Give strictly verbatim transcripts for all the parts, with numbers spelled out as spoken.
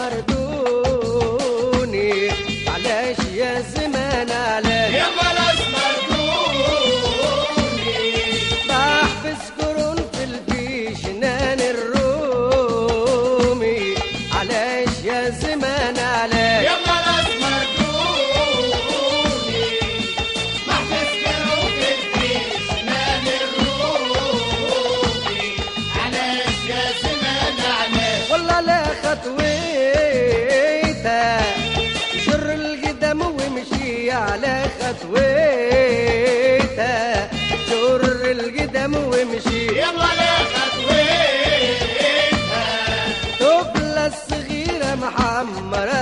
مردوني علاش يا زمان علاش يا ملاش مردوني بحبس قرون في الفيشنان الرومي علاش يا زمان علاش يا ملاش مردوني محبس قرون في الفيشنان الرومي علاش يا زمان علاش والله لا خطويته جر القدم ومشي على خطويته جر القدم ومشي يلا لا خطويتها طفلة الصغيرة محمرة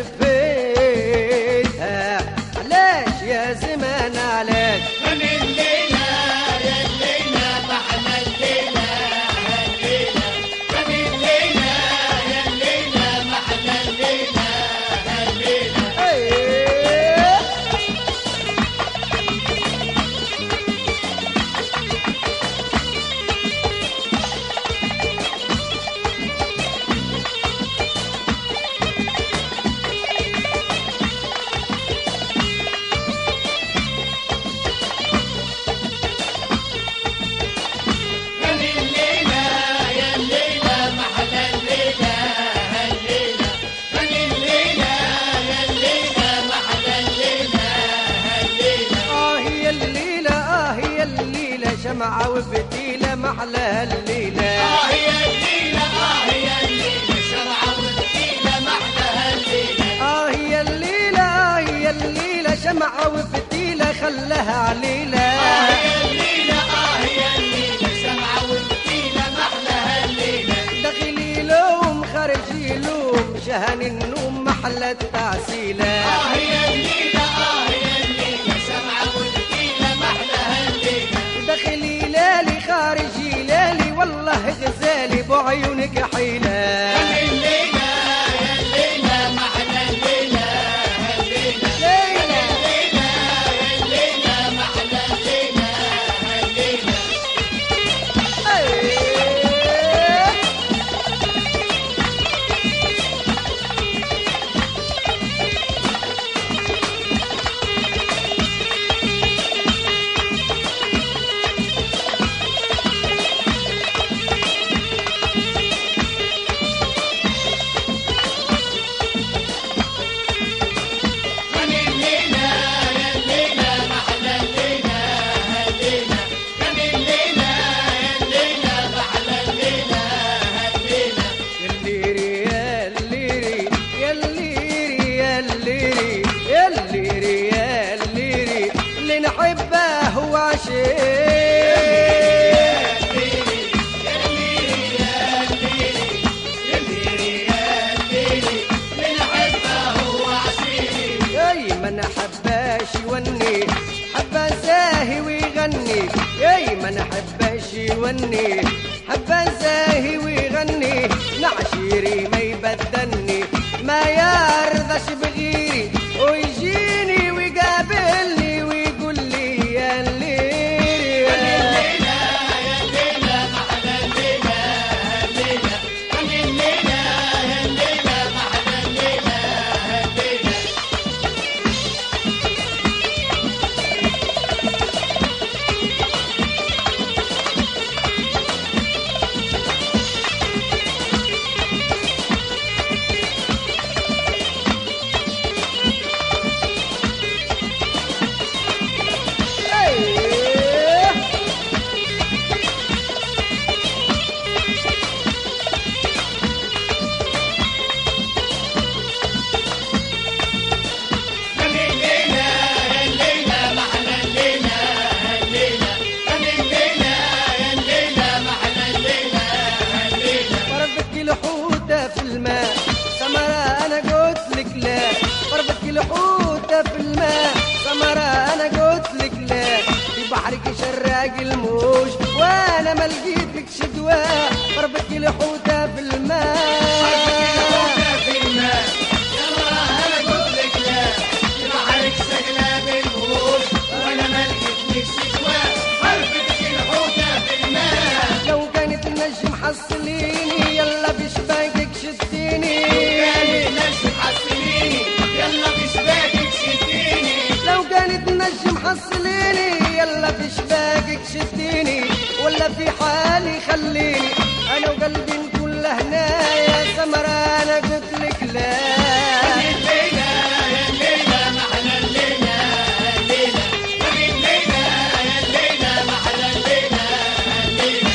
شفيتها علاش يا زمان علاش من الليلة يا الليلة محلى الليلة الليلة من الليلة يا الليلة محلى الليلة الليلة ايه من الليلة يا الليلة محلى الليلة الليلة من الليلة يا الليلة محلى الليلة الليلة اه هي الليلة اه هي الليلة شمعة وفتيلة محلى الليلة آه يا الليلة آه يا الليلة شرعة والليلة محلها الليلة اه هي الليلة اه هي الليلة شمعة وفتيلة خلها عليلة آه يا الليلة آه يا الليلة شمعة والليلة محلها الليلة داخلي لوم خارجي لوم شهن النوم محلى التعسيلة آه يا الليلة آه يا الليلة شمعة والليلة محلها الليلة داخلي ليلي خارجي ليلي والله غزالي بعيونك حيلة من الليلة يا الليلة محلى الليلة الليلة ليلى الليلة يا الليلة محلى الليلة الليلة ايه من الليلة يا الليلة محلى الليلة الليلة من الليلة يا الليلة محلى الليلة الليلة يالليري يالليري يالليري يالليري يالليري يالليري اللي نحبه هو عشيق ياي ما انا حباش يوني حبا زاهي ويغني ياي ما انا حباش يوني حبا زاهي ويغني نعشيري ما يبدلني ما يرضاش بغيري ويجيني ويقابلني ويقول لي يا الليل شراق الموج وانا ما لقيتلك شدوى ضربك الحوته في الماء في الماء يلا انا قلت لك لا بحرك سجله بالموج وانا ما لقيتلك شدوى ضربك الحوته في الماء لو كانت النجم حصليني يلا بشباكك شديني مش محصليني، يلا في شباكك شديني ولا في حالي خليني، انا وقلبي نكون لهنايا سمرة انا قلت لك لا. الليلة يا الليلة محلى الليلة الليلة، الليلة يا الليلة محلى الليلة الليلة.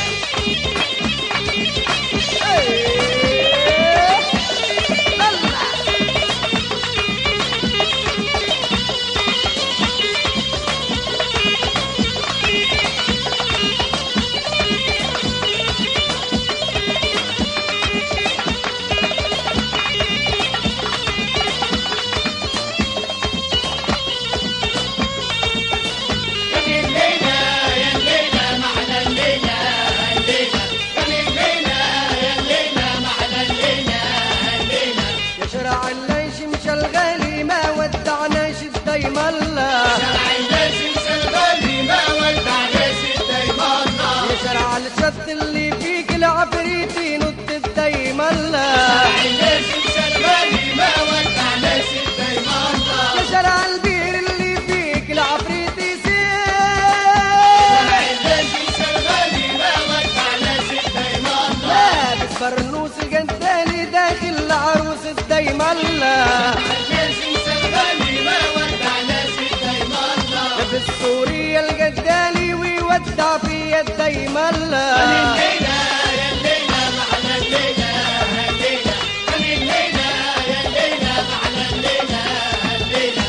الشط اللي فيك العفريتي نط الدايم الله، علاش مسلماني ما ودعناش الدايم الله. يا شرع البير اللي فيك العفريتي سير، علاش مسلماني ما ودعناش الدايم الله. لابس برنوس الجدالي داخل العروس الدايم الله، علاش مسلماني ما ودعناش الدايم الله. لابس سوريا الجدالي ويودع في الدايم الله. الليلة يا الليلة محلى الليلة الليلة، الليلة يا الليلة محلى الليلة الليلة.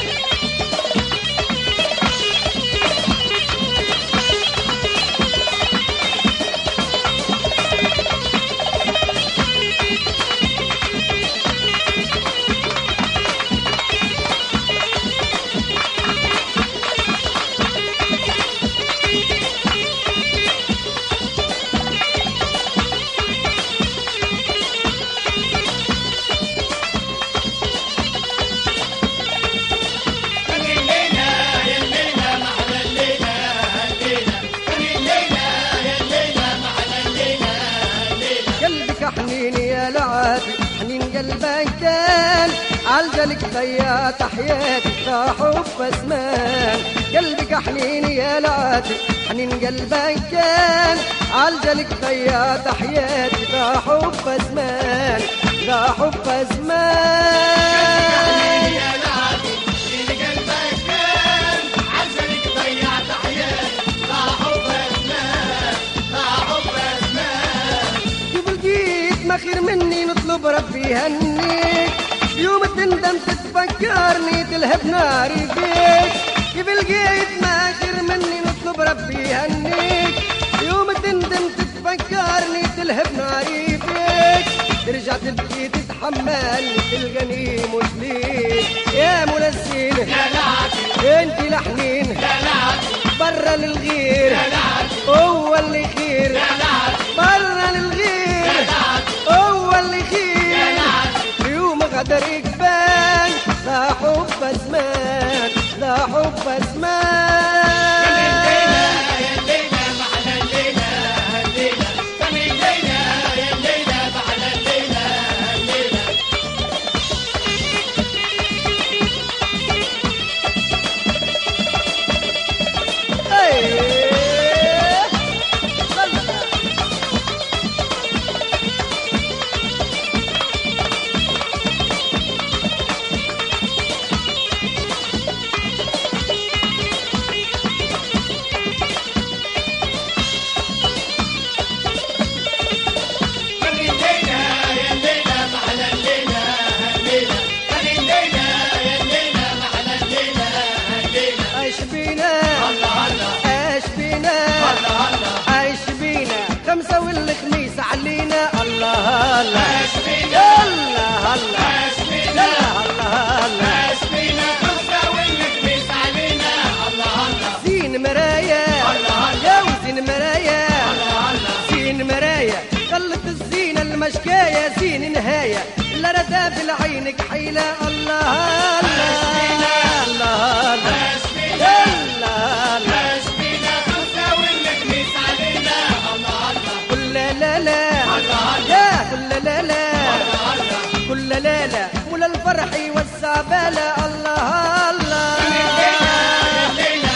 حنين يا لعابي حنين قلبك كان عالجلك ضيعت حياتي حب زمان، قلبك حنين يا لعابي حنين قلبك كان عالجلك ضيعت حياتي حب زمان حب زمان. يا لعبي اللي قلبك كان عالجلك ضيعت حياتي حب زمان حب زمان. كيف لقيت ما خير مني نطلب ربي يهنيك، يوم تندم تتفكرني تلهب ناري فيك. كيف لقيت ما خير مني نطلب ربي يهنيك، يوم تندم تتفكرني تلهب ناري فيك. ترجع تبكي تتحملني تلقاني مش ليك يا ملسين يا لعبي انت لحنين يا لعبي برا للغير يا لعبي هو اللي خير يا لعبي برا للغير يا لعبي هو اللي خير. يا لعبي يوم غدرك بان لا حب زمان لا حب زمان. الليلة يا الليلة محلى الليلة الليلة، الليلة يا الليلة محلى الليلة الليلة. ايه خمسة والخميس علينا الله الله الله الله الله الله. زين مرايا يا وزين مرايا زين مرايا خلت الزينة المشكاية زين نهاية لا ردا في عينك حيلة الله الله الله لا لا يا كل لا لا كل لا لا ولا الفرح والسعبالة الله الله.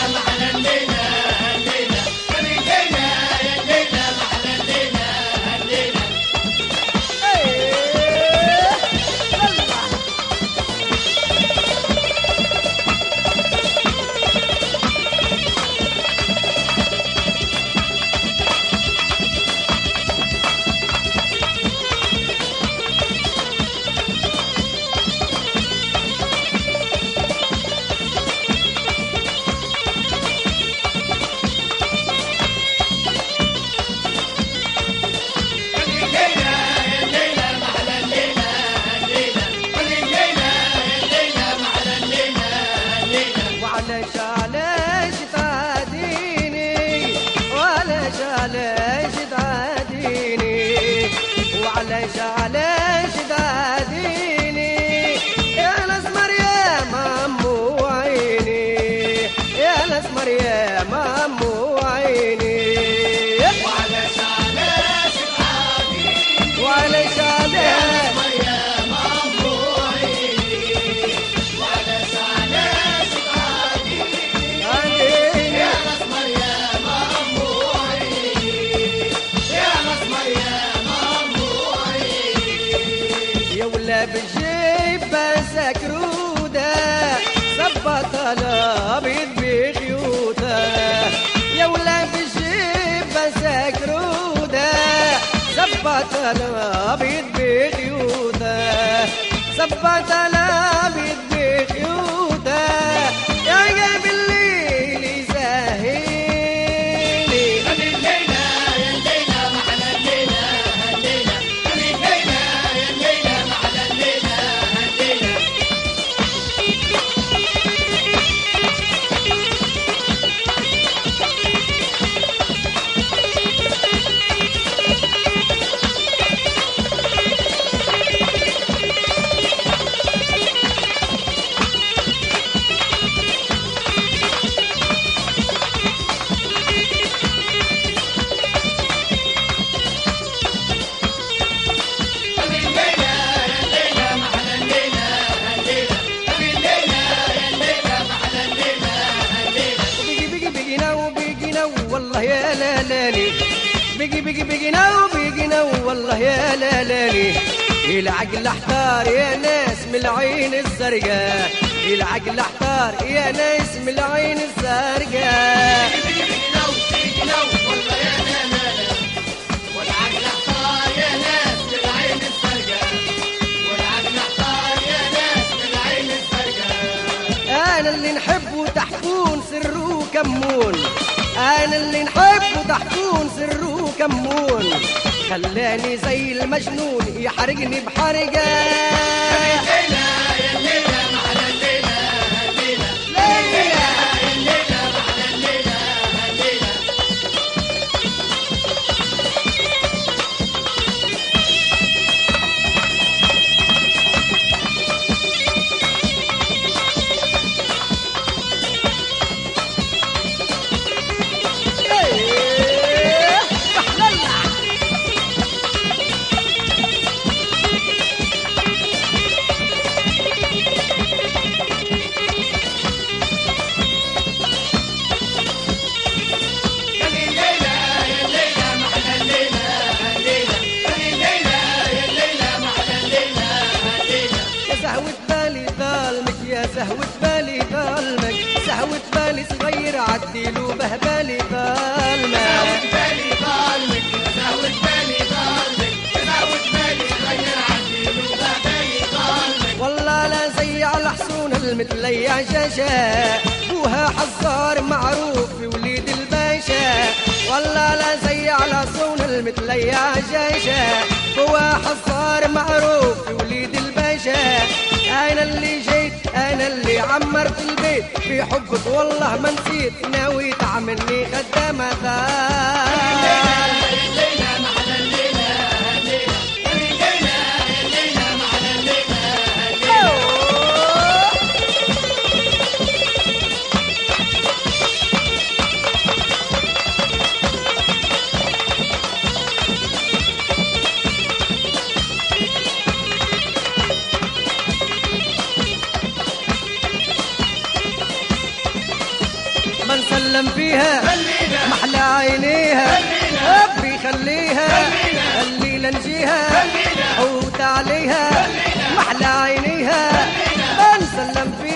وعليش علاش تعاديني يا الاسمر يا مامو عيني يا الاسمر يا مامو عيني وعلاش علاش تعاديني وعليش علاش بجيب سكرودة صبت الابيض بخيوطة يا ولا بجيب سكرودة صبت الابيض بخيوطة صبت الابيض بخيوطة يا قلب الليل يسهيلي الليلة يا الليلة محلى الليلة الليلة الليلة يا الليلة محلى الليلة الليلة والله يا لالاني بيجي بيجي بيجي نو بيجي نو والله يا لالاني العقل احتار يا ناس من العين الزرقاء العقل احتار يا ناس من العين الزرقاء والله يا لالاني والعقل احتار يا ناس من العين الزرقاء والعقل احتار يا ناس من العين الزرقاء انا اللي نحبه تحكون سره كمون أنا اللي نحبه تحكون سره كمون خلاني زي المجنون يحرقني بحرقة الليلة يا الليلة محلى الليلة الليلة الليلة يا الليلة محلى الليلة الليلة سهوة بالي ظلمك سهوة بالي صغير عديلو بهبالي ظلمك سهوة بالي ظلمك سهوة بالي ظلمك سهوة بالي صغير عديلو بهبالي ظلمك والله لا زي على حصون المثلية شاشة بوها حصار معروف في وليد الباشا والله لا زي على حصون المثلية شاشة بوها حصار معروف في وليد الباشا أنا اللي جيت أنا اللي عمرت البيت في حبك والله ما نسيت ناوي تعملني خدامة الليلة محلى الليلة الليلة الليلة الليلة محلى الليلة ما نسلم فيها محلى عينيها ربي خليها الليلة نجيها حوت عليها محلى عينيها ما نسلم فيها